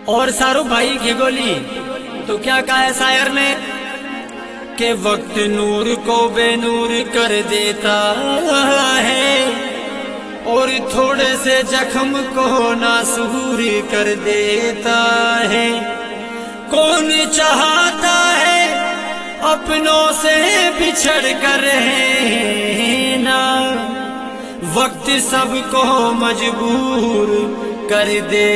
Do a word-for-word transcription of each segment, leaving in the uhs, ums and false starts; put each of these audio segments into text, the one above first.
और शाहरुख भाई की गोली। तो क्या कहा है शायर ने कि वक्त नूर को बेनूर कर देता है और थोड़े से जख्म को नासूर कर देता है। कौन चाहता है अपनों से बिछड़ कर रहना, वक्त सबको मजबूर कर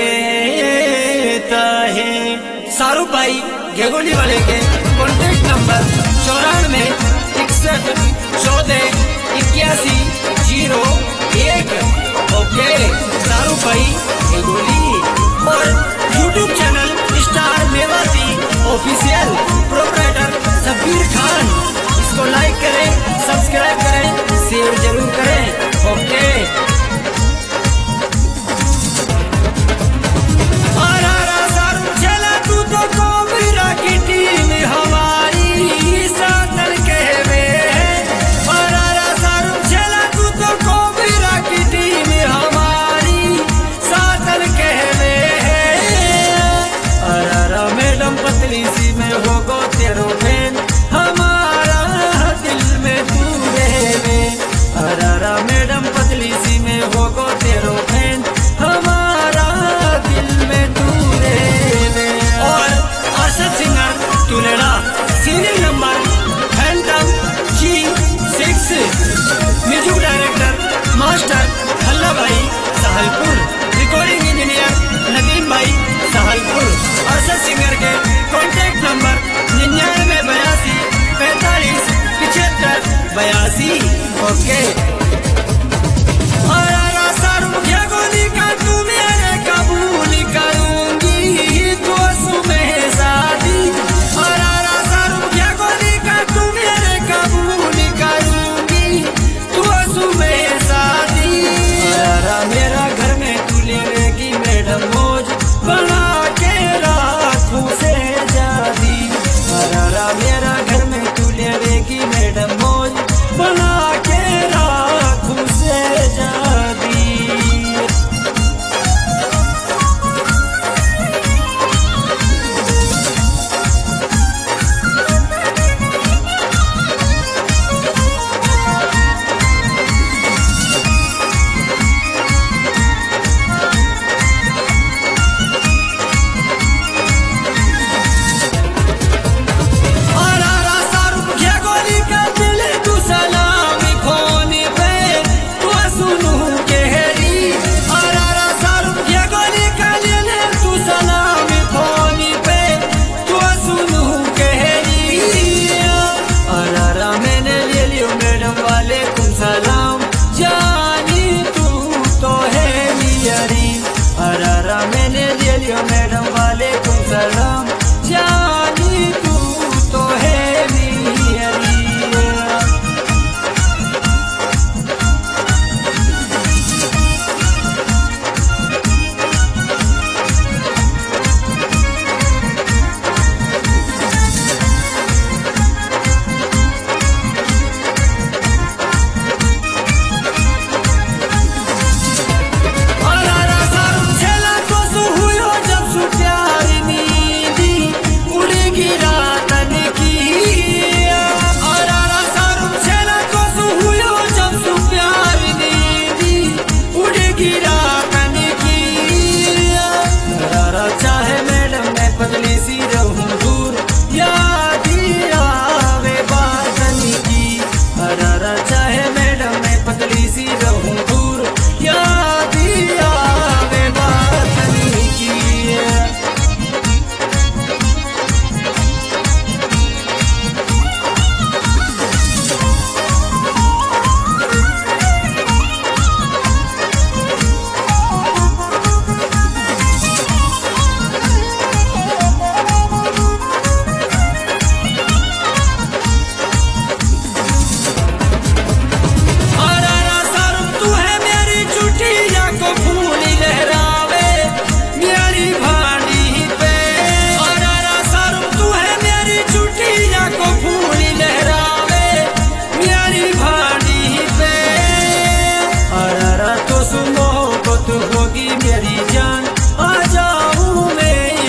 देता है। शाहरुख भाई घेगोली वाले के कॉन्टेक्ट नंबर चौरानवे इकसठ चौदह इक्यासी जीरो एक। ओके शाहरुख भाई घेगोली। और YouTube channel star Mewati official proprietor Shabbir Khan, इसको लाइक करें, सब्सक्राइब करें, शेयर जरूर करें। ओके म्यूजिक डायरेक्टर मास्टर हल्ला भाई सहलपुर, रिकॉर्डिंग इंजीनियर नदीम भाई सहलपुर। अर्शद सिंगर के कॉन्टेक्ट नंबर निन्यानवे बयासी पैंतालीस पिछहत्तर बयासी। ओके मैडम वालेकुम सलाम, जानी तू तो है मेरी। होगी मेरी जान, आ जाऊं मैं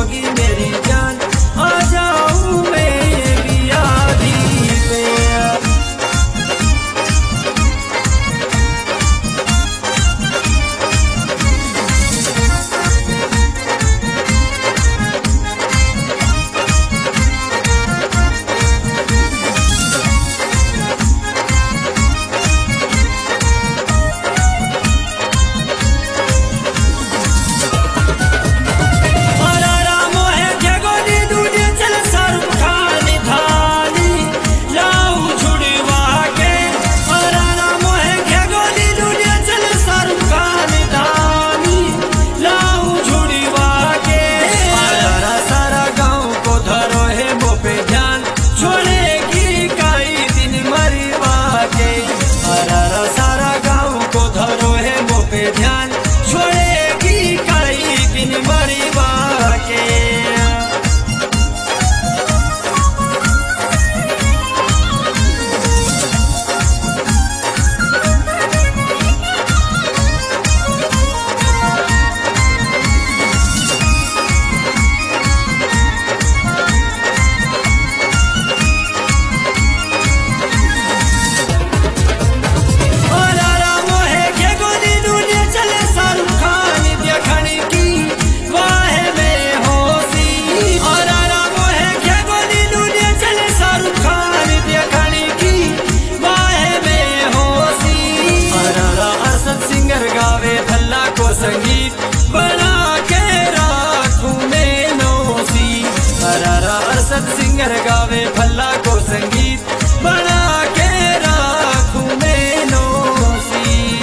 होगी मेरी जान, आ जाऊं मैं भी आधी पे। संगीत बना के राखूं मैं नौसी, अरारा अरशद सिंगर गावे भल्ला को संगीत बना के राखूं मैं नौसी।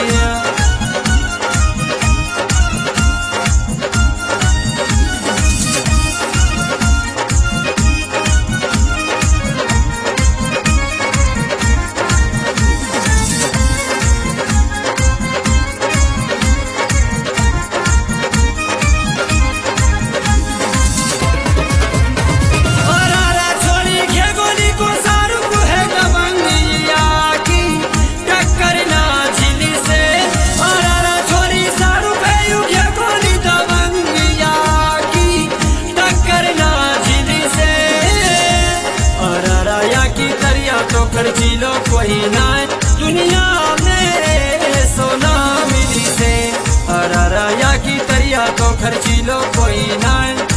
तो खर्ची लो कोई ना दुनिया में सोना मिली से, अरारा या की तरिया तो खर्ची लो कोई ना।